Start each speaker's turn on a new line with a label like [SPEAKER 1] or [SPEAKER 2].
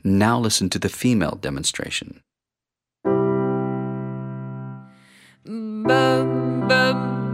[SPEAKER 1] Now listen to the female demonstration.
[SPEAKER 2] Bum, bum,